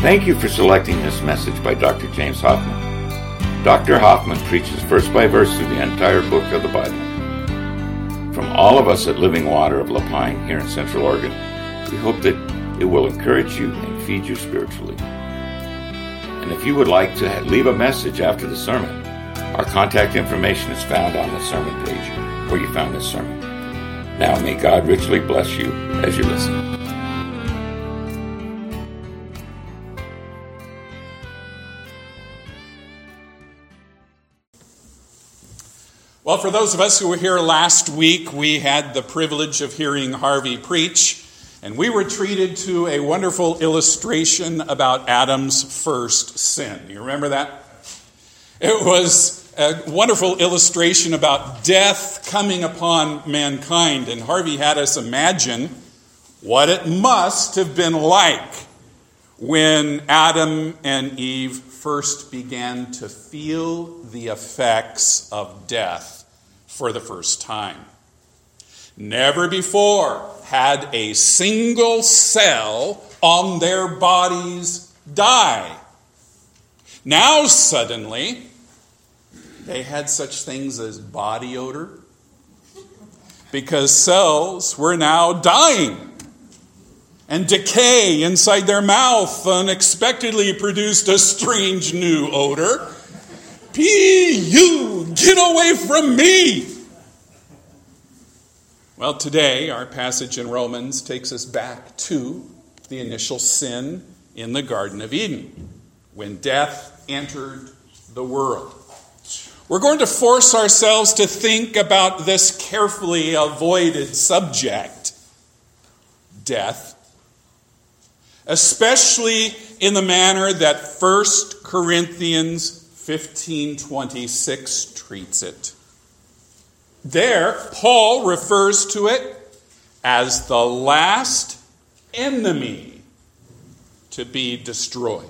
Thank you for selecting this message by Dr. James Hoffman. Dr. Hoffman preaches verse by verse through the entire book of the Bible. From all of us at Living Water of La Pine here in Central Oregon, we hope that it will encourage you and feed you spiritually. And if you would like to leave a message after the sermon, our contact information is found on the sermon page where you found this sermon. Now may God richly bless you as you listen. Well, for those of us who were here last week, we had the privilege of hearing Harvey preach, and we were treated to a wonderful illustration about Adam's first sin. You remember that? It was a wonderful illustration about death coming upon mankind, and Harvey had us imagine what it must have been like when Adam and Eve first began to feel the effects of death for the first time. Never before had a single cell on their bodies die. Now suddenly, they had such things as body odor because cells were now dying. And decay inside their mouth unexpectedly produced a strange new odor. P.U., get away from me! Well, today our passage in Romans takes us back to the initial sin in the Garden of Eden, when death entered the world. We're going to force ourselves to think about this carefully avoided subject, death, especially in the manner that 1 Corinthians 15:26 treats it. There, Paul refers to it as the last enemy to be destroyed.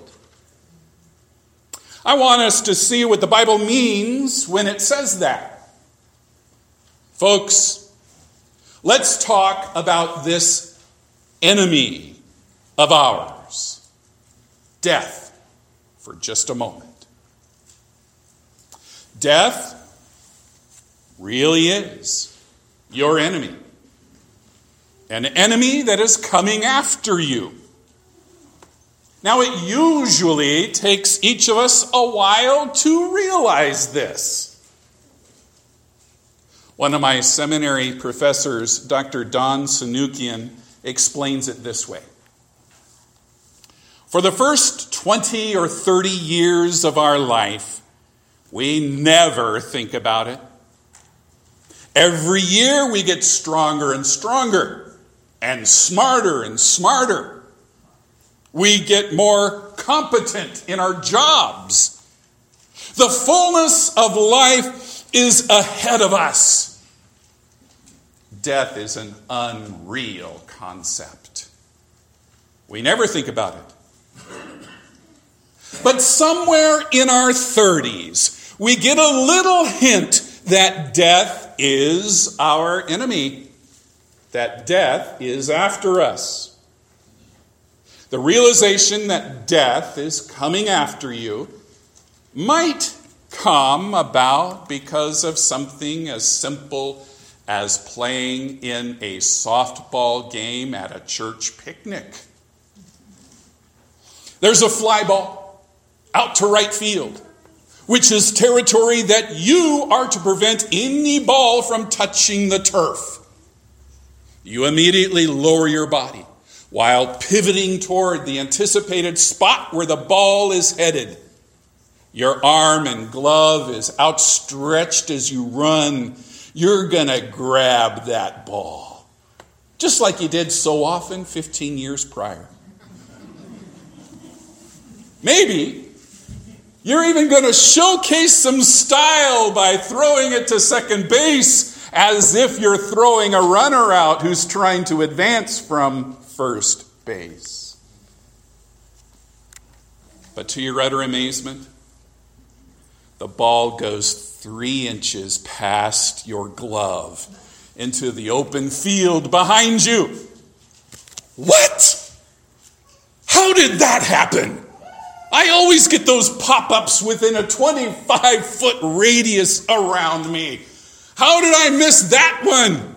I want us to see what the Bible means when it says that. Folks, let's talk about this enemy of ours, death, for just a moment. Death really is your enemy. An enemy that is coming after you. Now, it usually takes each of us a while to realize this. One of my seminary professors, Dr. Don Sanukian, explains it this way. For the first 20 or 30 years of our life, we never think about it. Every year we get stronger and stronger and smarter. We get more competent in our jobs. The fullness of life is ahead of us. Death is an unreal concept. We never think about it. But somewhere in our 30s, we get a little hint that death is our enemy, that death is after us. The realization that death is coming after you might come about because of something as simple as playing in a softball game at a church picnic. There's a fly ball out to right field, which is territory that you are to prevent any ball from touching the turf. You immediately lower your body while pivoting toward the anticipated spot where the ball is headed. Your arm and glove is outstretched as you run. You're going to grab that ball, just like you did so often 15 years prior. Maybe you're even going to showcase some style by throwing it to second base as if you're throwing a runner out who's trying to advance from first base. But to your utter amazement, the ball goes 3 inches past your glove into the open field behind you. What? How did that happen? I always get those pop-ups within a 25-foot radius around me. How did I miss that one?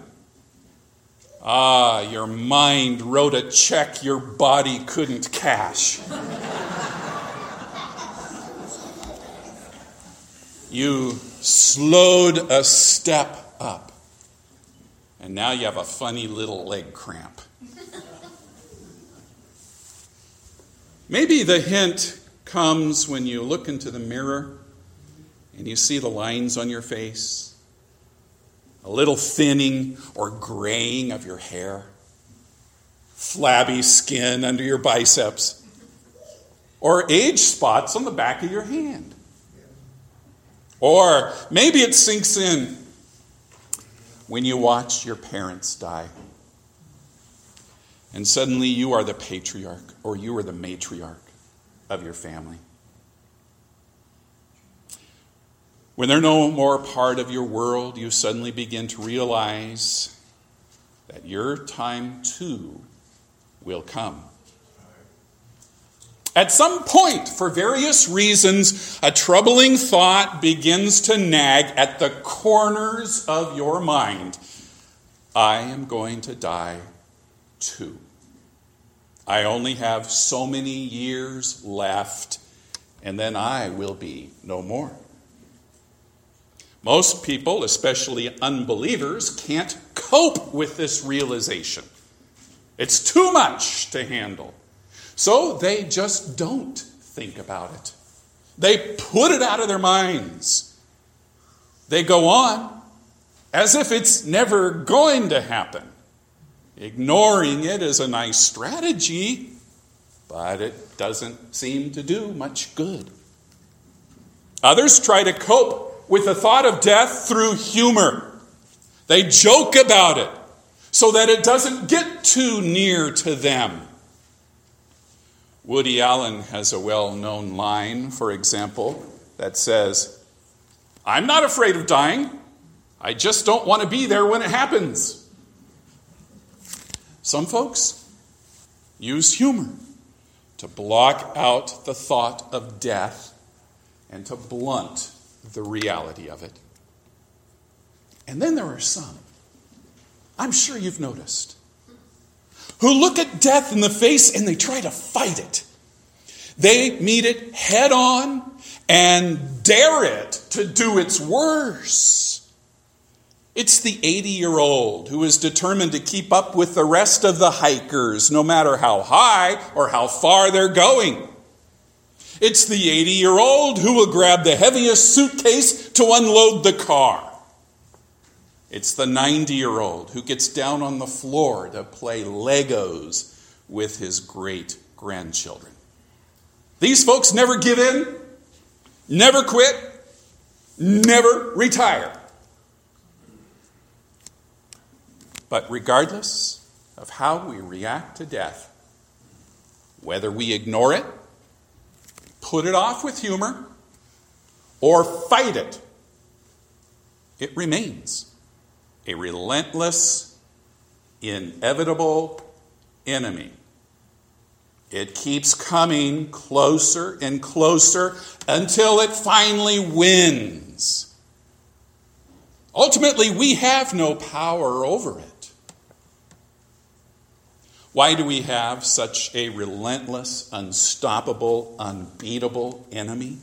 Your mind wrote a check your body couldn't cash. You slowed a step up, and now you have a funny little leg cramp. Maybe the hint comes when you look into the mirror and you see the lines on your face, a little thinning or graying of your hair, flabby skin under your biceps, or age spots on the back of your hand. Or maybe it sinks in when you watch your parents die. And suddenly you are the patriarch or you are the matriarch of your family. When they're no more part of your world, you suddenly begin to realize that your time too will come. At some point, for various reasons, a troubling thought begins to nag at the corners of your mind. I am going to die too. I only have so many years left, and then I will be no more. Most people, especially unbelievers, can't cope with this realization. It's too much to handle. So they just don't think about it. They put it out of their minds. They go on as if it's never going to happen. Ignoring it is a nice strategy, but it doesn't seem to do much good. Others try to cope with the thought of death through humor. They joke about it so that it doesn't get too near to them. Woody Allen has a well-known line, for example, that says, I'm not afraid of dying. I just don't want to be there when it happens. Some folks use humor to block out the thought of death and to blunt the reality of it. And then there are some, I'm sure you've noticed, who look at death in the face and they try to fight it. They meet it head on and dare it to do its worst. It's the 80-year-old who is determined to keep up with the rest of the hikers, no matter how high or how far they're going. It's the 80-year-old who will grab the heaviest suitcase to unload the car. It's the 90-year-old who gets down on the floor to play Legos with his great-grandchildren. These folks never give in, never quit, never retire. But regardless of how we react to death, whether we ignore it, put it off with humor, or fight it, it remains a relentless, inevitable enemy. It keeps coming closer and closer until it finally wins. Ultimately, we have no power over it. Why do we have such a relentless, unstoppable, unbeatable enemy?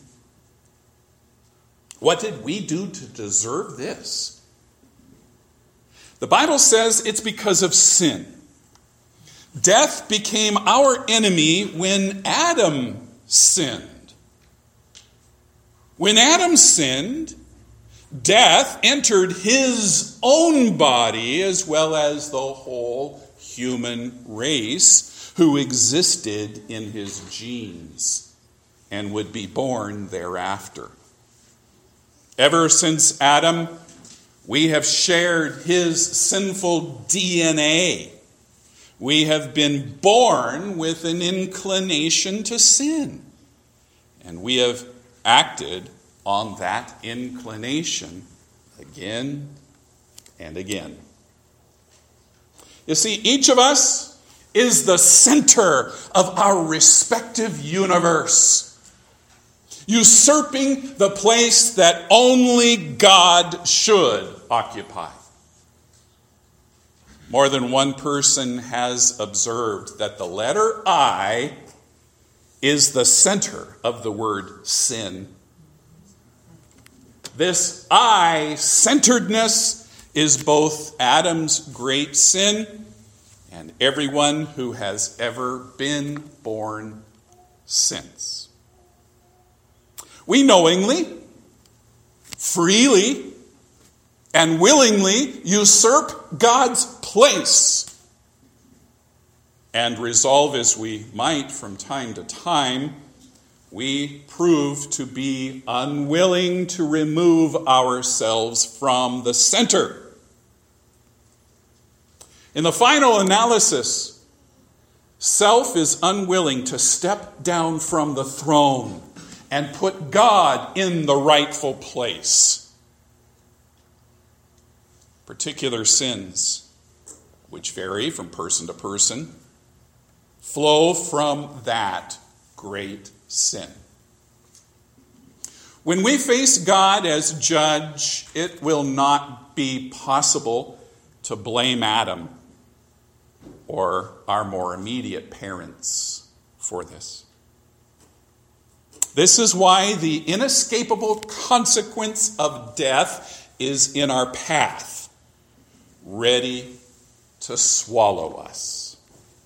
What did we do to deserve this? The Bible says it's because of sin. Death became our enemy when Adam sinned. When Adam sinned, death entered his own body as well as the whole human race who existed in his genes and would be born thereafter. Ever since Adam, we have shared his sinful DNA. We have been born with an inclination to sin, and we have acted on that inclination again and again. You see, each of us is the center of our respective universe. usurping the place that only God should occupy. More than one person has observed that the letter I is the center of the word sin. This I-centeredness is both Adam's great sin and everyone who has ever been born since. We knowingly, freely, and willingly usurp God's place. And resolve as we might from time to time, we prove to be unwilling to remove ourselves from the center. In the final analysis, self is unwilling to step down from the throne and put God in the rightful place. Particular sins, which vary from person to person, flow from that great sin. When we face God as judge, it will not be possible to blame Adam or our more immediate parents for this. This is why the inescapable consequence of death is in our path, ready to swallow us.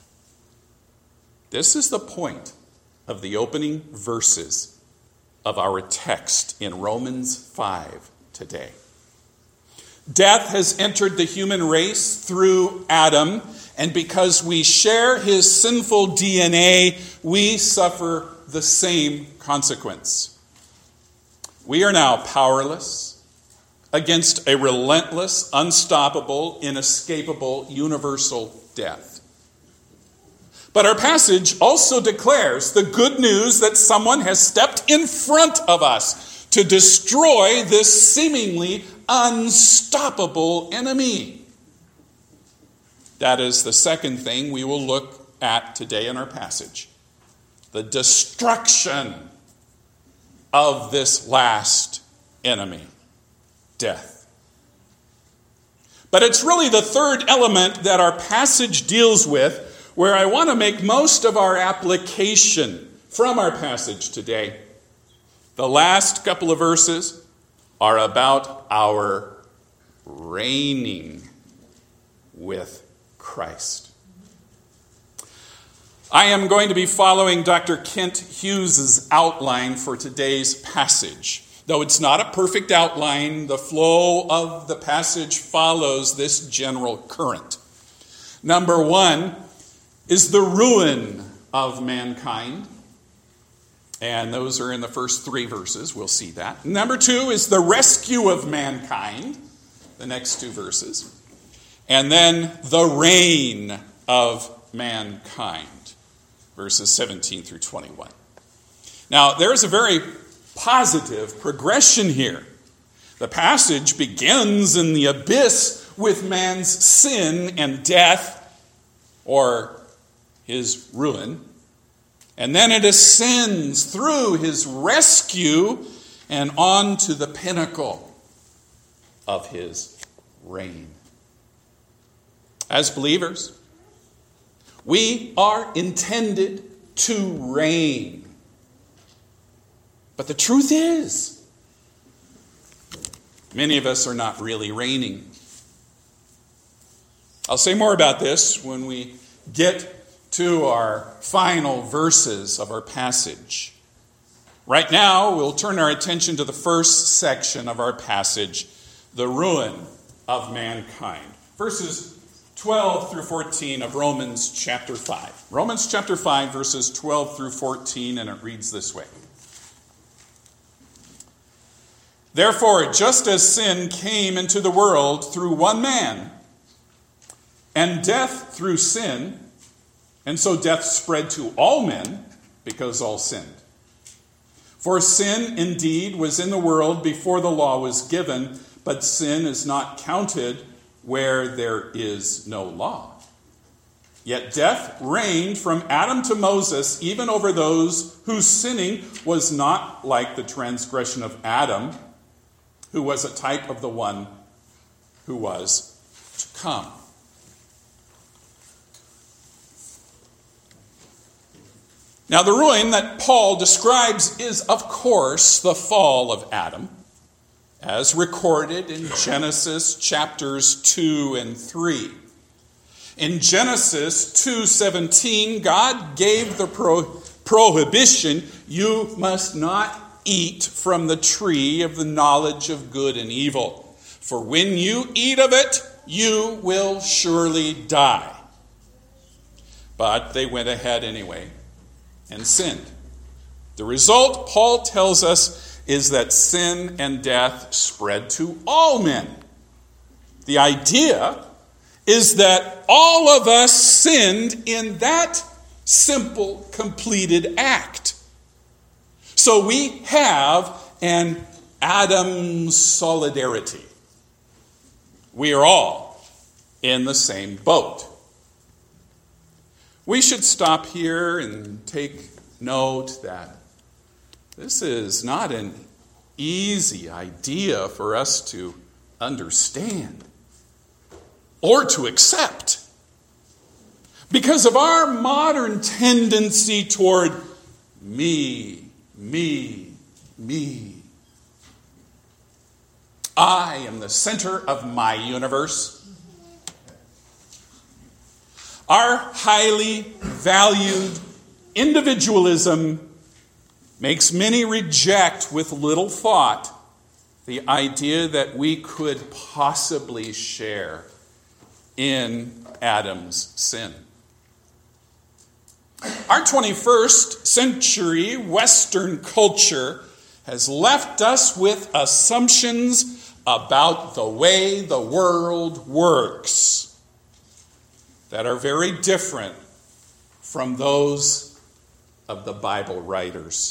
This is the point of the opening verses of our text in Romans 5 today. Death has entered the human race through Adam, and because we share his sinful DNA, we suffer the same consequence. We are now powerless against a relentless, unstoppable, inescapable, universal death. But our passage also declares the good news that someone has stepped in front of us to destroy this seemingly unstoppable enemy. That is the second thing we will look at today in our passage. The destruction of this last enemy, death. But it's really the third element that our passage deals with, where I want to make most of our application from our passage today. The last couple of verses are about our reigning with Christ. I am going to be following Dr. Kent Hughes' outline for today's passage. Though it's not a perfect outline, the flow of the passage follows this general current. Number one is the ruin of mankind. And those are in the first 3 verses. We'll see that. Number 2 is the rescue of mankind. The next 2 verses. And then the reign of mankind. Verses 17 through 21. Now, there is a very positive progression here. The passage begins in the abyss with man's sin and death, or his ruin, and then it ascends through his rescue and on to the pinnacle of his reign. As believers, we are intended to reign. But the truth is, many of us are not really reigning. I'll say more about this when we get to our final verses of our passage. Right now, we'll turn our attention to the first section of our passage, the ruin of mankind. Verses 12 through 14 of Romans chapter 5. Romans chapter 5, verses 12 through 14, and it reads this way. Therefore, just as sin came into the world through one man, and death through sin, and so death spread to all men because all sinned. For sin indeed was in the world before the law was given, but sin is not counted where there is no law. Yet death reigned from Adam to Moses, even over those whose sinning was not like the transgression of Adam, who was a type of the one who was to come. Now, the ruin that Paul describes is, of course, the fall of Adam, as recorded in Genesis chapters 2 and 3. In Genesis 2:17, God gave the prohibition, "You must not eat from the tree of the knowledge of good and evil, for when you eat of it, you will surely die." But they went ahead anyway and sinned. The result, Paul tells us, is that sin and death spread to all men. The idea is that all of us sinned in that simple, completed act. So we have an Adam solidarity. We are all in the same boat. We should stop here and take note that this is not an easy idea for us to understand or to accept because of our modern tendency toward me. I am the center of my universe. Our highly valued individualism makes many reject with little thought the idea that we could possibly share in Adam's sin. Our 21st century Western culture has left us with assumptions about the way the world works that are very different from those of the Bible writers.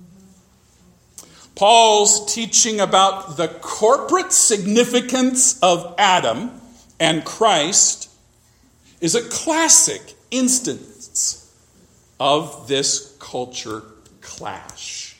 Paul's teaching about the corporate significance of Adam and Christ is a classic instance of this culture clash.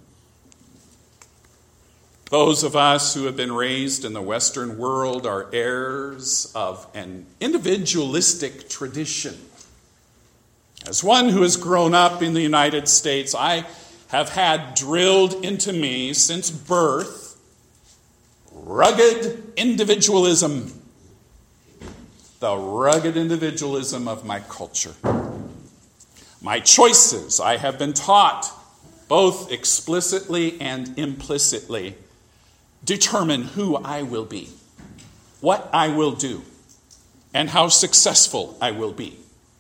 Those of us who have been raised in the Western world are heirs of an individualistic tradition. As one who has grown up in the United States, I have had drilled into me since birth rugged individualism, the rugged individualism of my culture. My choices, I have been taught, both explicitly and implicitly, determine who I will be, what I will do, and how successful I will be.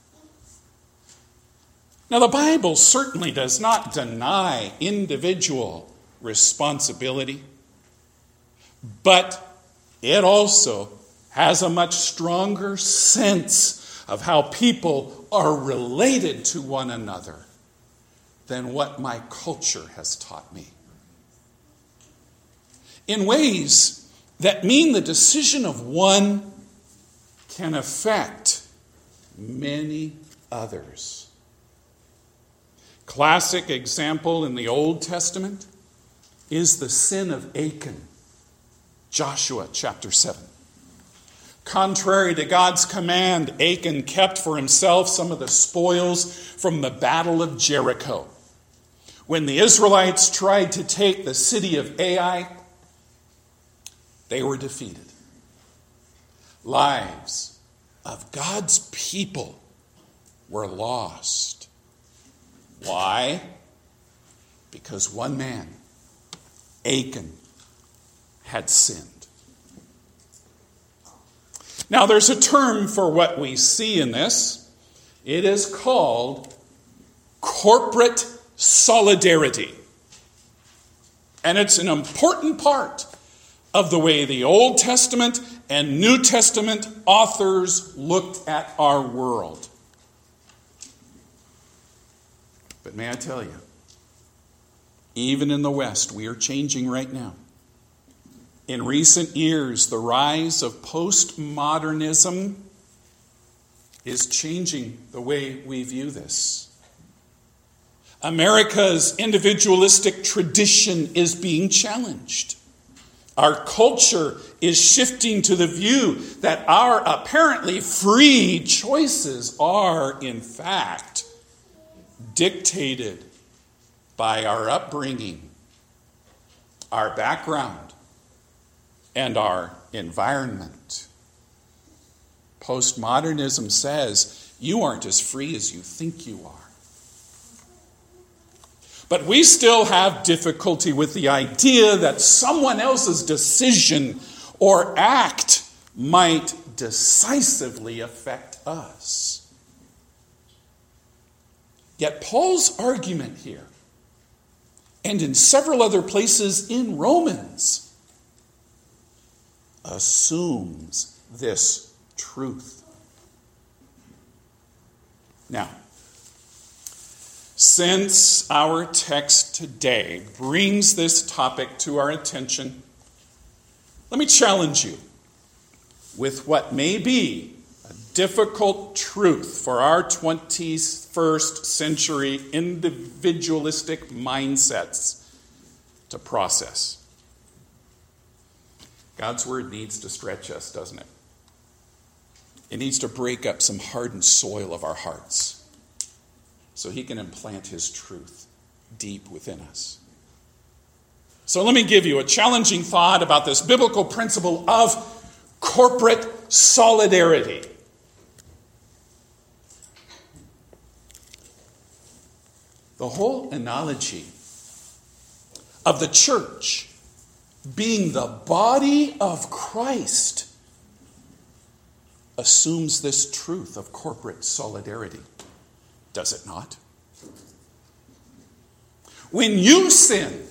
Now, the Bible certainly does not deny individual responsibility, but it also has a much stronger sense of how people are related to one another than what my culture has taught me. In ways that mean the decision of one can affect many others. Classic example in the Old Testament is the sin of Achan, Joshua chapter 7. Contrary to God's command, Achan kept for himself some of the spoils from the battle of Jericho. When the Israelites tried to take the city of Ai, they were defeated. Lives of God's people were lost. Why? Because one man, Achan, had sinned. Now, there's a term for what we see in this. It is called corporate solidarity. And it's an important part of the way the Old Testament and New Testament authors looked at our world. But may I tell you, even in the West, we are changing right now. In recent years, the rise of postmodernism is changing the way we view this. America's individualistic tradition is being challenged. Our culture is shifting to the view that our apparently free choices are, in fact, dictated by our upbringing, our background, and our environment. Postmodernism says you aren't as free as you think you are. But we still have difficulty with the idea that someone else's decision or act might decisively affect us. Yet Paul's argument here, and in several other places in Romans, assumes this truth. Now, since our text today brings this topic to our attention, let me challenge you with what may be a difficult truth for our 21st century individualistic mindsets to process. God's word needs to stretch us, doesn't it? It needs to break up some hardened soil of our hearts so he can implant his truth deep within us. So let me give you a challenging thought about this biblical principle of corporate solidarity. The whole analogy of the church being the body of Christ assumes this truth of corporate solidarity. Does it not? When you sin,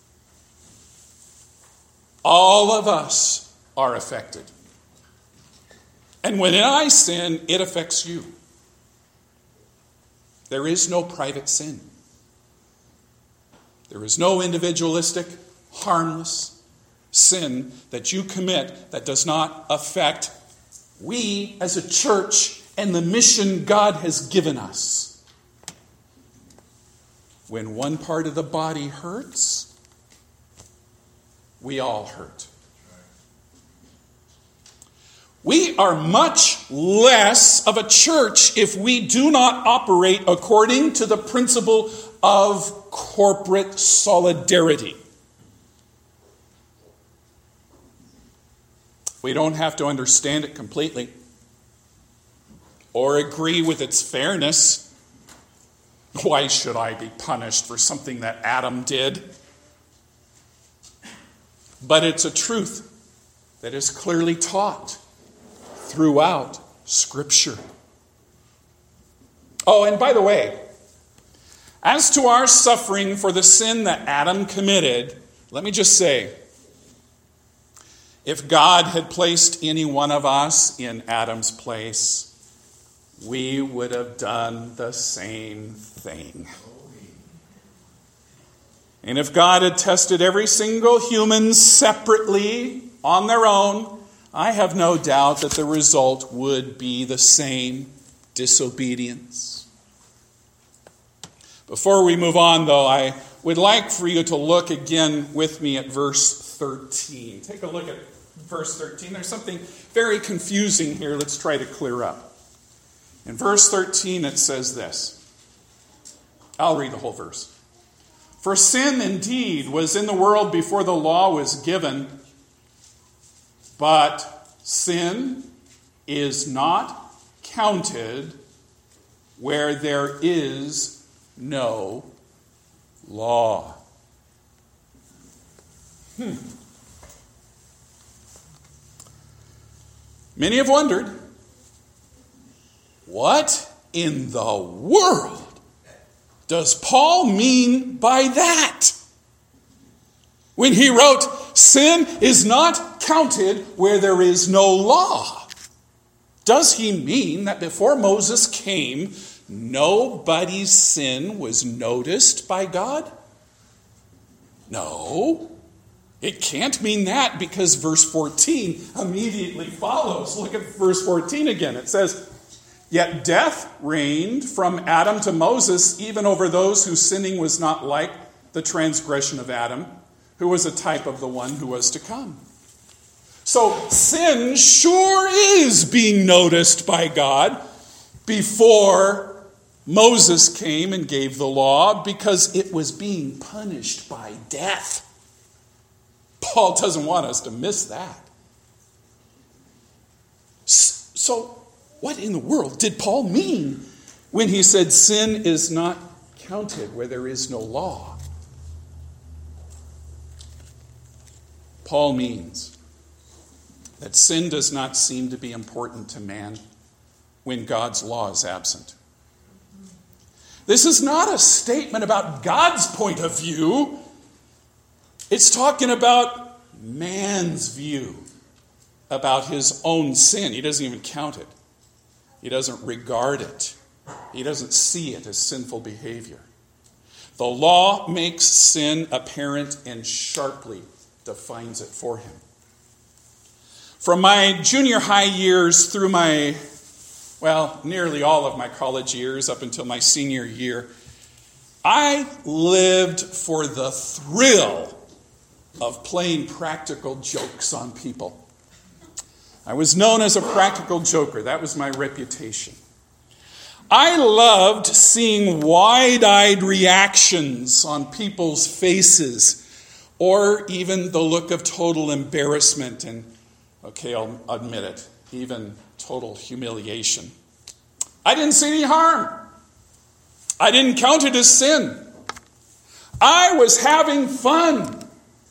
all of us are affected. And when I sin, it affects you. There is no private sin. There is no individualistic, harmless sin that you commit that does not affect we as a church and the mission God has given us. When one part of the body hurts, we all hurt. We are much less of a church if we do not operate according to the principle of corporate solidarity. We don't have to understand it completely or agree with its fairness. Why should I be punished for something that Adam did? But it's a truth that is clearly taught throughout Scripture. Oh, and by the way, as to our suffering for the sin that Adam committed, let me just say, if God had placed any one of us in Adam's place, we would have done the same thing. And if God had tested every single human separately on their own, I have no doubt that the result would be the same: disobedience. Before we move on, though, I would like for you to look again with me at verse 13. Take a look at verse 13. There's something very confusing here. Let's try to clear up. In verse 13, it says this. I'll read the whole verse. For sin indeed was in the world before the law was given, but sin is not counted where there is no law. Many have wondered, what in the world does Paul mean by that? When he wrote, sin is not counted where there is no law. Does he mean that before Moses came, nobody's sin was noticed by God? No, it can't mean that, because verse 14 immediately follows. Look at verse 14 again. It says, Yet death reigned from Adam to Moses, even over those whose sinning was not like the transgression of Adam, who was a type of the one who was to come. So sin sure is being noticed by God before Moses came and gave the law, because it was being punished by death. Paul doesn't want us to miss that. So what in the world did Paul mean when he said sin is not counted where there is no law? Paul means that sin does not seem to be important to man when God's law is absent. This is not a statement about God's point of view. It's talking about man's view about his own sin. He doesn't even count it. He doesn't regard it. He doesn't see it as sinful behavior. The law makes sin apparent and sharply defines it for him. From my junior high years through nearly all of my college years up until my senior year, I lived for the thrill of playing practical jokes on people. I was known as a practical joker. That was my reputation. I loved seeing wide-eyed reactions on people's faces, or even the look of total embarrassment and, okay, I'll admit it, even total humiliation. I didn't see any harm. I didn't count it as sin. I was having fun.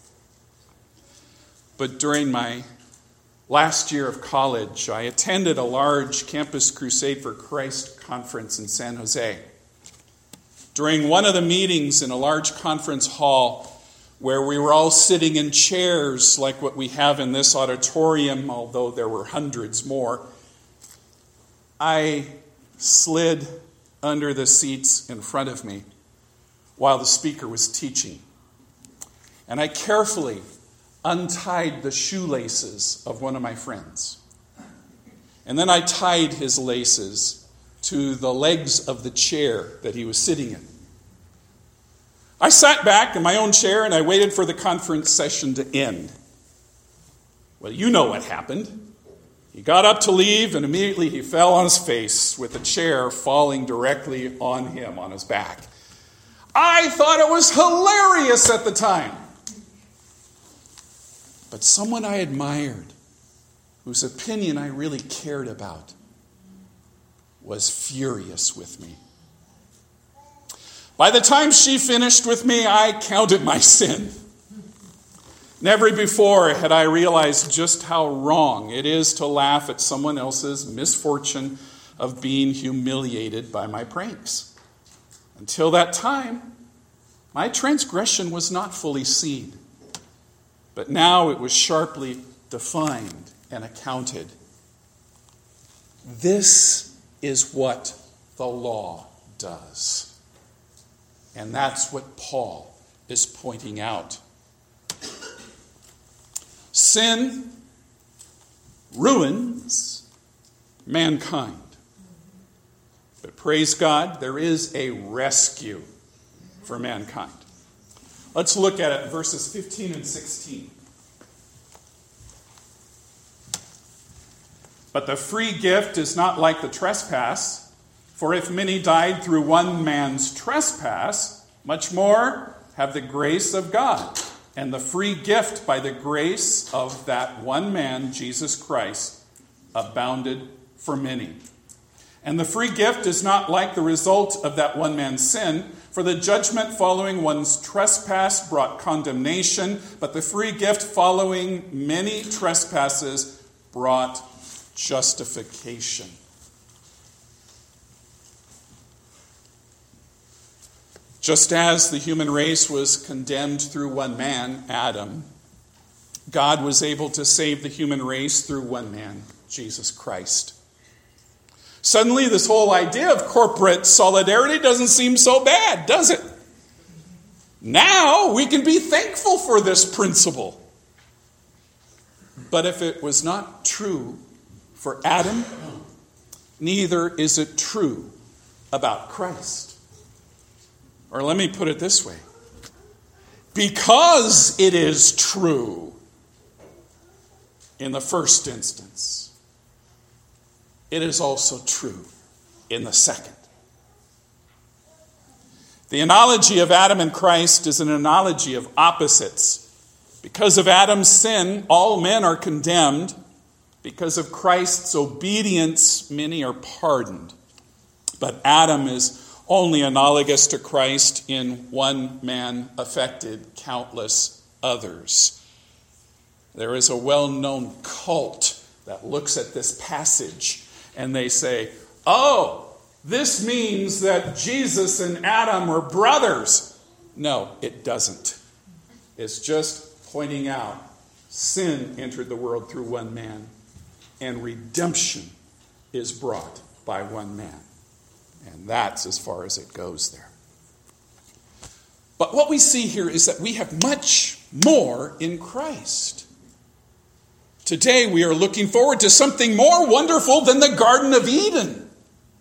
But during my last year of college, I attended a large Campus Crusade for Christ conference in San Jose. During one of the meetings in a large conference hall where we were all sitting in chairs like what we have in this auditorium, although there were hundreds more, I slid under the seats in front of me while the speaker was teaching. And I carefully untied the shoelaces of one of my friends. And then I tied his laces to the legs of the chair that he was sitting in. I sat back in my own chair and I waited for the conference session to end. Well, you know what happened. He got up to leave and immediately he fell on his face with the chair falling directly on him, on his back. I thought it was hilarious at the time. But someone I admired, whose opinion I really cared about, was furious with me. By the time she finished with me, I counted my sin. Never before had I realized just how wrong it is to laugh at someone else's misfortune of being humiliated by my pranks. Until that time, my transgression was not fully seen. But now it was sharply defined and accounted. This is what the law does. And that's what Paul is pointing out. Sin ruins mankind. But praise God, there is a rescue for mankind. Let's look at it, verses 15 and 16. But the free gift is not like the trespass. For if many died through one man's trespass, much more have the grace of God and the free gift by the grace of that one man, Jesus Christ, abounded for many. And the free gift is not like the result of that one man's sin, for the judgment following one's trespass brought condemnation, but the free gift following many trespasses brought justification. Just as the human race was condemned through one man, Adam, God was able to save the human race through one man, Jesus Christ. Suddenly, this whole idea of corporate solidarity doesn't seem so bad, does it? Now we can be thankful for this principle. But if it was not true for Adam, neither is it true about Christ. Or let me put it this way. Because it is true in the first instance, it is also true in the second. The analogy of Adam and Christ is an analogy of opposites. Because of Adam's sin, all men are condemned. Because of Christ's obedience, many are pardoned. But Adam is only analogous to Christ in one man affected countless others. There is a well-known cult that looks at this passage and they say, oh, this means that Jesus and Adam were brothers. No, it doesn't. It's just pointing out sin entered the world through one man, and redemption is brought by one man. And that's as far as it goes there. But what we see here is that we have much more in Christ. Today we are looking forward to something more wonderful than the Garden of Eden.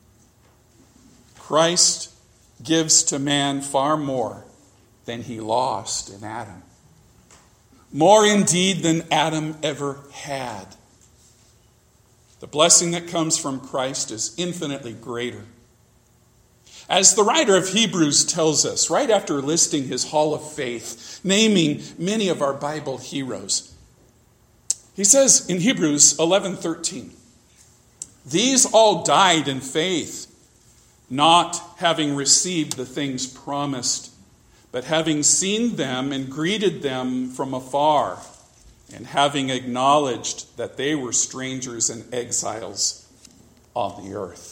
Christ gives to man far more than he lost in Adam. More indeed than Adam ever had. The blessing that comes from Christ is infinitely greater. As the writer of Hebrews tells us, right after listing his hall of faith, naming many of our Bible heroes, he says in Hebrews 11:13, these all died in faith, not having received the things promised, but having seen them and greeted them from afar, and having acknowledged that they were strangers and exiles on the earth.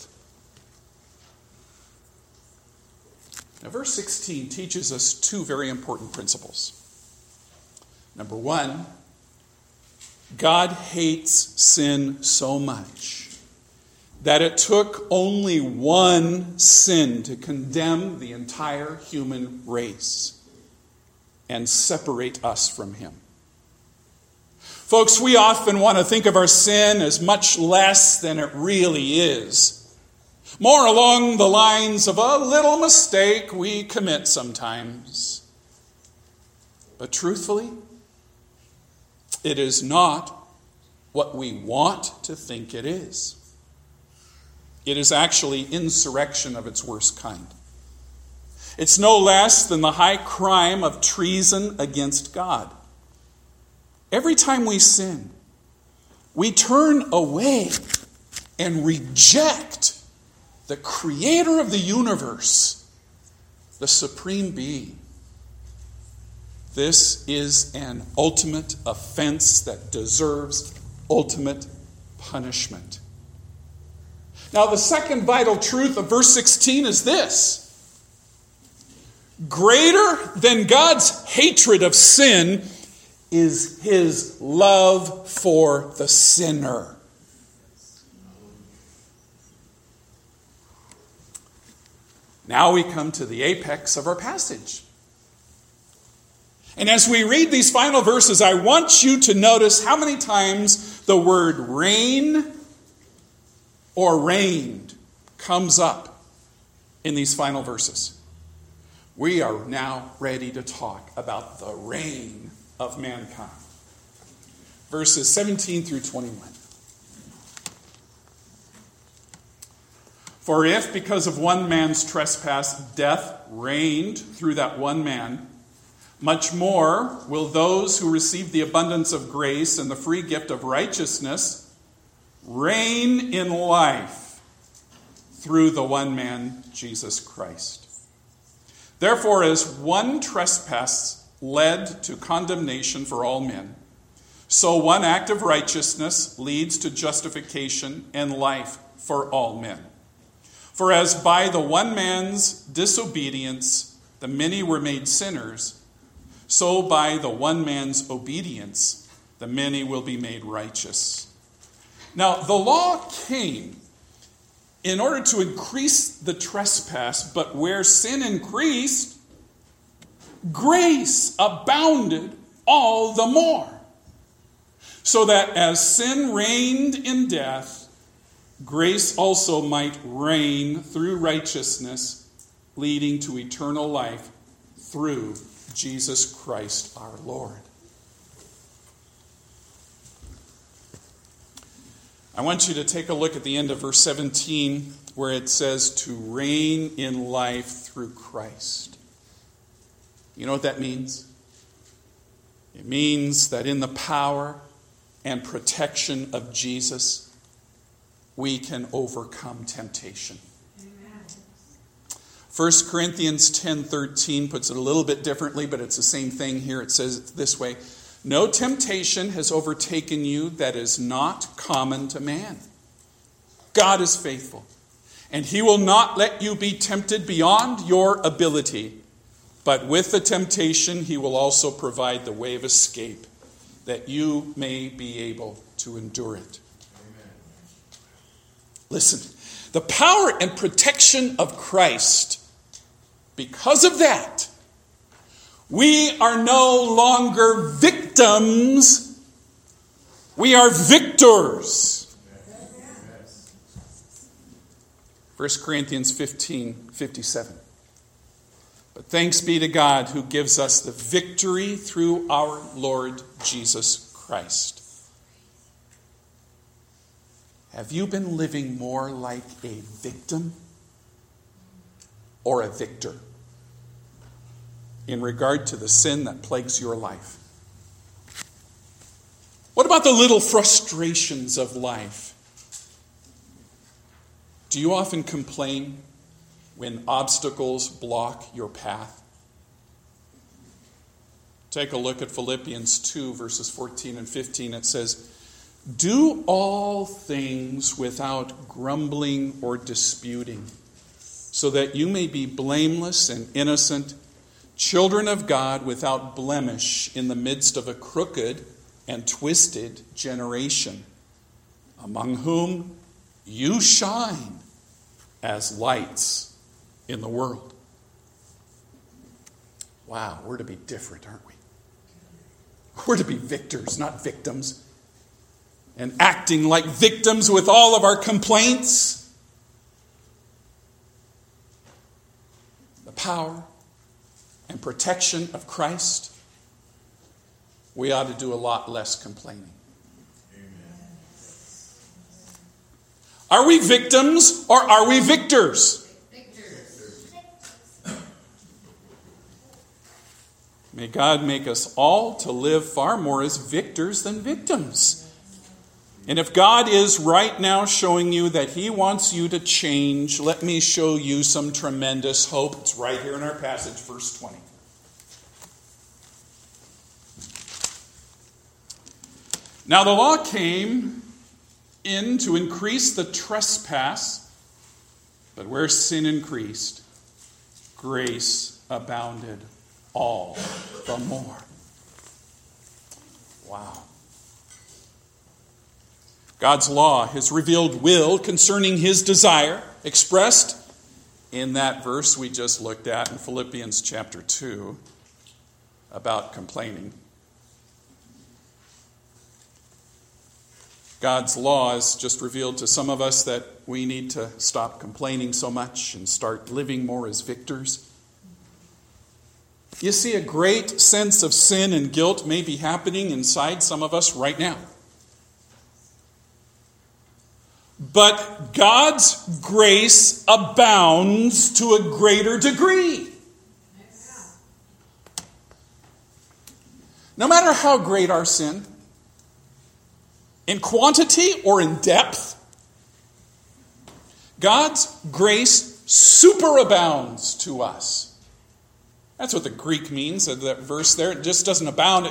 Now, verse 16 teaches us two very important principles. Number one, God hates sin so much that it took only one sin to condemn the entire human race and separate us from him. Folks, we often want to think of our sin as much less than it really is. More along the lines of a little mistake we commit sometimes. But truthfully, it is not what we want to think it is. It is actually insurrection of its worst kind. It's no less than the high crime of treason against God. Every time we sin, we turn away and reject the creator of the universe, the supreme being. This is an ultimate offense that deserves ultimate punishment. Now, the second vital truth of verse 16 is this. Greater than God's hatred of sin is his love for the sinner. Now we come to the apex of our passage. And as we read these final verses, I want you to notice how many times the word reign or reigned comes up in these final verses. We are now ready to talk about the reign of mankind. Verses 17 through 21. For if, because of one man's trespass, death reigned through that one man, much more will those who receive the abundance of grace and the free gift of righteousness reign in life through the one man, Jesus Christ. Therefore, as one trespass led to condemnation for all men, so one act of righteousness leads to justification and life for all men. For as by the one man's disobedience the many were made sinners, so by the one man's obedience the many will be made righteous. Now, the law came in order to increase the trespass, but where sin increased, grace abounded all the more. So that as sin reigned in death, grace also might reign through righteousness, leading to eternal life through Jesus Christ our Lord. I want you to take a look at the end of verse 17, where it says to reign in life through Christ. You know what that means? It means that in the power and protection of Jesus, we can overcome temptation. Amen. 1 Corinthians 10:13 puts it a little bit differently, but it's the same thing here. It says it this way: no temptation has overtaken you that is not common to man. God is faithful, and he will not let you be tempted beyond your ability. But with the temptation, he will also provide the way of escape, that you may be able to endure it. Amen. Listen, the power and protection of Christ, because of that, we are no longer victims, we are victors. 1 Corinthians 15:57. But thanks be to God who gives us the victory through our Lord Jesus Christ. Have you been living more like a victim or a victor in regard to the sin that plagues your life? What about the little frustrations of life? Do you often complain when obstacles block your path? Take a look at Philippians 2, verses 14 and 15. It says, do all things without grumbling or disputing, so that you may be blameless and innocent, children of God without blemish in the midst of a crooked and twisted generation, among whom you shine as lights in the world. Wow, we're to be different, aren't we? We're to be victors, not victims. And acting like victims with all of our complaints. The power and protection of Christ, we ought to do a lot less complaining. Amen. Are we victims or are we victors? May God make us all to live far more as victors than victims. And if God is right now showing you that he wants you to change, let me show you some tremendous hope. It's right here in our passage, verse 20. Now the law came in to increase the trespass, but where sin increased, grace abounded all the more. Wow. God's law, his revealed will concerning his desire, expressed in that verse we just looked at in Philippians chapter 2 about complaining. God's law is just revealed to some of us that we need to stop complaining so much and start living more as victors. You see, a great sense of sin and guilt may be happening inside some of us right now. But God's grace abounds to a greater degree. No matter how great our sin, in quantity or in depth, God's grace superabounds to us. That's what the Greek means, that verse there. It just doesn't abound.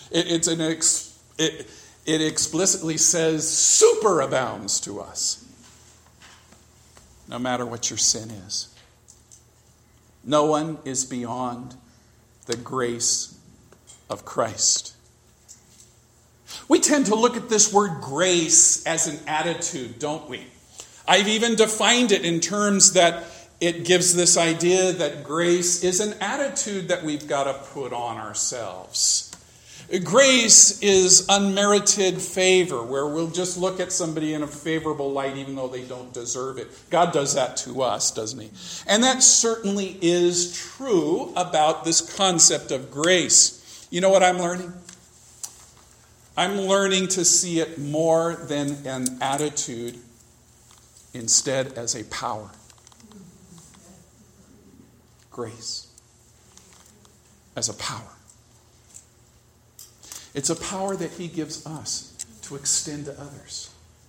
It explicitly says superabounds to us. No matter what your sin is. No one is beyond the grace of Christ. We tend to look at this word grace as an attitude, don't we? I've even defined it in terms that it gives this idea that grace is an attitude that we've got to put on ourselves. Grace is unmerited favor, where we'll just look at somebody in a favorable light even though they don't deserve it. God does that to us, doesn't he? And that certainly is true about this concept of grace. You know what I'm learning? I'm learning to see it more than an attitude, instead as a power. Grace as a power. It's a power that he gives us to extend to others.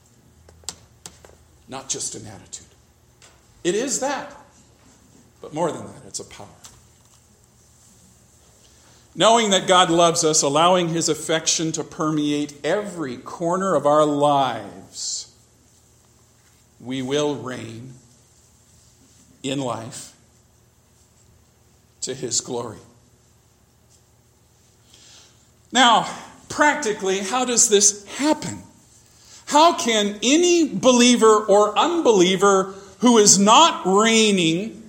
Not just an attitude. It is that. But more than that, it's a power. Knowing that God loves us, allowing his affection to permeate every corner of our lives, we will reign in life to his glory. Now, practically, how does this happen? How can any believer or unbeliever who is not reigning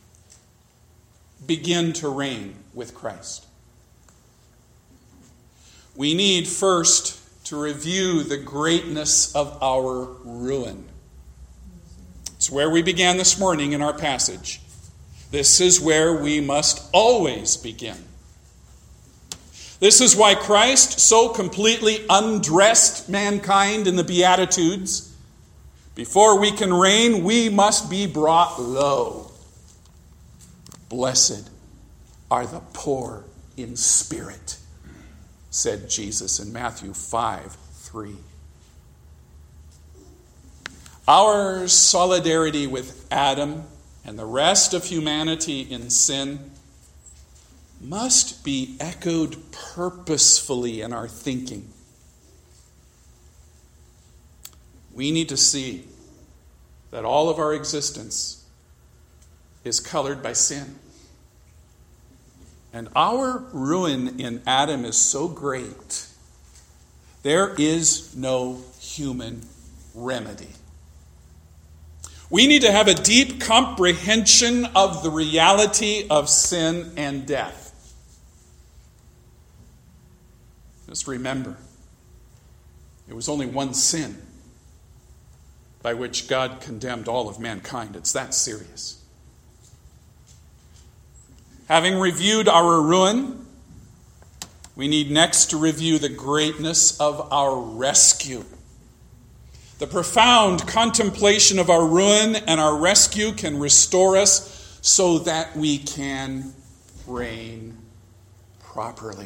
begin to reign with Christ? We need first to review the greatness of our ruin. It's where we began this morning in our passage. This is where we must always begin. This is why Christ so completely undressed mankind in the Beatitudes. Before we can reign, we must be brought low. Blessed are the poor in spirit, said Jesus in Matthew 5:3. Our solidarity with Adam and the rest of humanity in sin must be echoed purposefully in our thinking. We need to see that all of our existence is colored by sin. And our ruin in Adam is so great, there is no human remedy. We need to have a deep comprehension of the reality of sin and death. Just remember, it was only one sin by which God condemned all of mankind. It's that serious. Having reviewed our ruin, we need next to review the greatness of our rescue. The profound contemplation of our ruin and our rescue can restore us so that we can reign properly.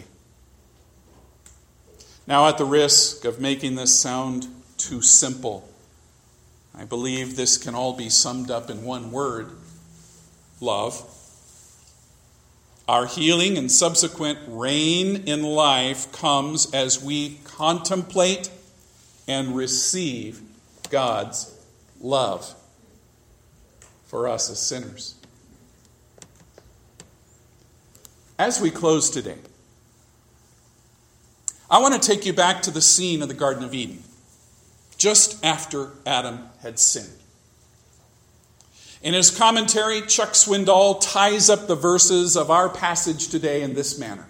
Now, at the risk of making this sound too simple, I believe this can all be summed up in one word: love. Our healing and subsequent reign in life comes as we contemplate and receive God's love for us as sinners. As we close today, I want to take you back to the scene of the Garden of Eden, just after Adam had sinned. In his commentary, Chuck Swindoll ties up the verses of our passage today in this manner.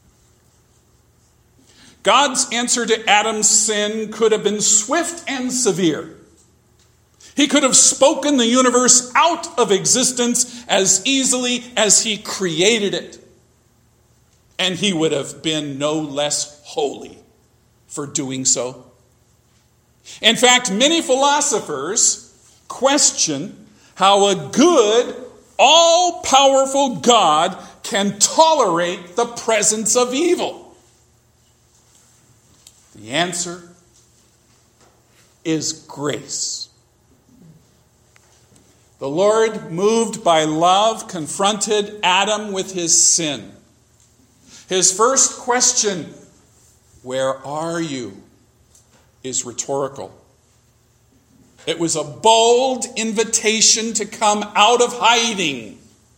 God's answer to Adam's sin could have been swift and severe. He could have spoken the universe out of existence as easily as he created it. And he would have been no less holy for doing so. In fact, many philosophers question how a good, all-powerful God can tolerate the presence of evil. The answer is grace. The Lord, moved by love, confronted Adam with his sin. His first question, "Where are you?" is rhetorical. It was a bold invitation to come out of hiding.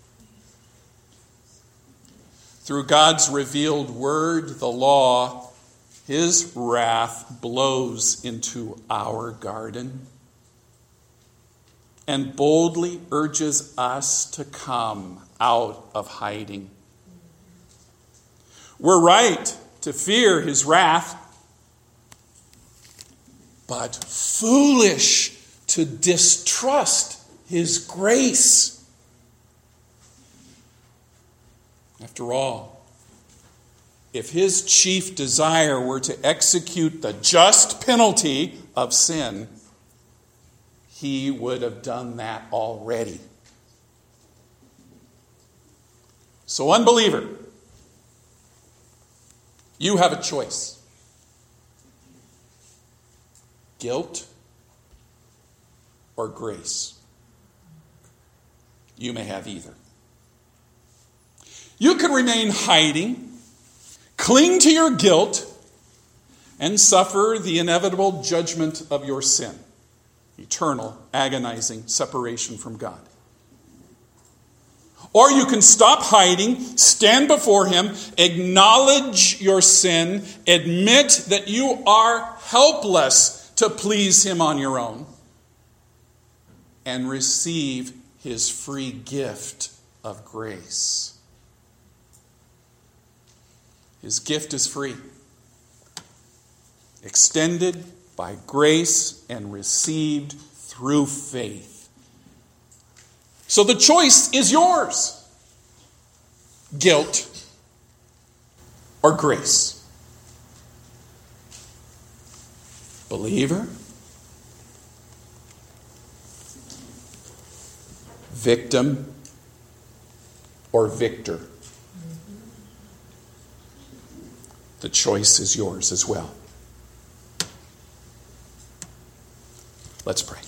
Through God's revealed word, the law, his wrath blows into our garden and boldly urges us to come out of hiding. We're right to fear his wrath, but foolish to distrust his grace. After all, if his chief desire were to execute the just penalty of sin, he would have done that already. So, unbeliever, you have a choice. Guilt or grace. You may have either. You can remain hiding, cling to your guilt, and suffer the inevitable judgment of your sin. Eternal, agonizing separation from God. Or you can stop hiding, stand before him, acknowledge your sin, admit that you are helpless to please him on your own, and receive his free gift of grace. His gift is free, extended by grace and received through faith. So the choice is yours. Guilt or grace. Believer, victim, or victor. The choice is yours as well. Let's pray.